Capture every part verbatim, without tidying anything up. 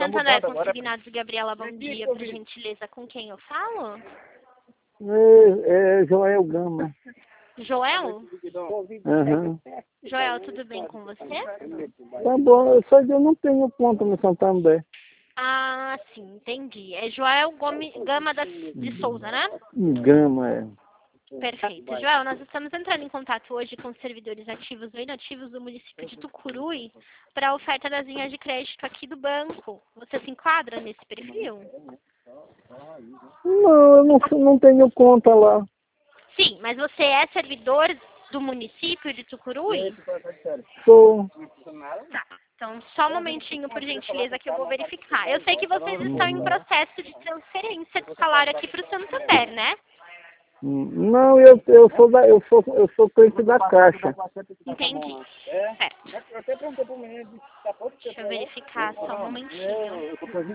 Santander Consignados, Gabriela, bom dia, por gentileza, com quem eu falo? É, é Joel Gama. Joel? Uhum. Joel, tudo bem com você? Tá bom, só que eu não tenho conta no Santander. Ah, sim, entendi. É Joel Gomes, Gama da, de Souza, né? Gama, é. Perfeito. Joel, nós estamos entrando em contato hoje com os servidores ativos ou inativos do município de Tucuruí para a oferta das linhas de crédito aqui do banco. Você se enquadra nesse perfil? Não, eu não, não tenho conta lá. Sim, mas você é servidor do município de Tucuruí? Sou. Tá. Então, só um momentinho, por gentileza, que eu vou verificar. Eu sei que vocês estão em processo de transferência de salário aqui para o Santander, né? Não, eu, eu sou da, eu sou, eu sou cliente da Caixa. Entendi. Certo. Deixa eu verificar só um momentinho.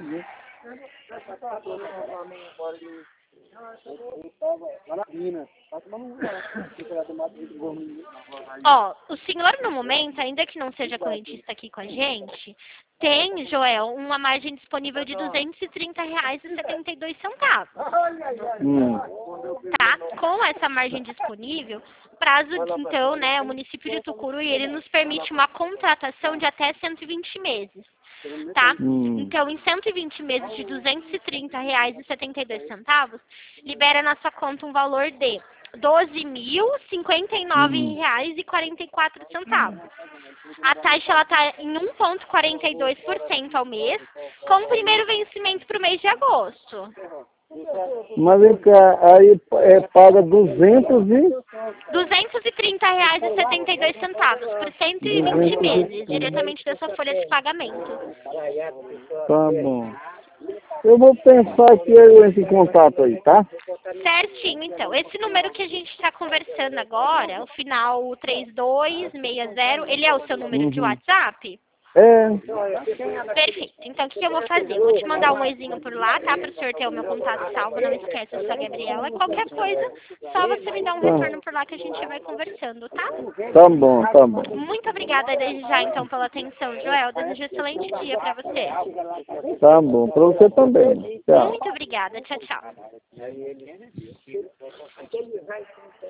Ó, o senhor no momento, ainda que não seja correntista aqui com a gente, tem, Joel, uma margem disponível de duzentos e trinta reais e setenta e dois centavos. Hum. Tá? Com essa margem disponível, prazo, então, né, o município de Tucuruí, ele nos permite uma contratação de até cento e vinte meses. Tá? Hum. Então, em cento e vinte meses de duzentos e trinta reais e setenta e dois centavos, libera na sua conta um valor de doze mil cinquenta e nove reais e quarenta e quatro centavos. A taxa ela está em um vírgula quarenta e dois por cento ao mês, com o primeiro vencimento para o mês de agosto. Mas vem cá, aí é, paga duzentos e... duzentos e trinta reais e setenta e dois centavos por cento e vinte meses, diretamente da sua folha de pagamento. Tá bom. Eu vou pensar que eu entro em contato aí, tá? Certinho, então. Esse número que a gente está conversando agora, o final três dois seis zero, ele é o seu número de Uhum. WhatsApp? É. Perfeito. Então, o que, que eu vou fazer? Eu vou te mandar um oizinho por lá, tá? Para o senhor ter o meu contato salvo. Não esquece, eu sou a Gabriela. Qualquer coisa, só você me dá um retorno por lá que a gente vai conversando, tá? Tá bom, tá bom. Muito obrigada desde já, então, pela atenção, Joel. Desejo um excelente dia para você. Tá bom, pra você também. Tchau. Muito obrigada. Tchau, tchau.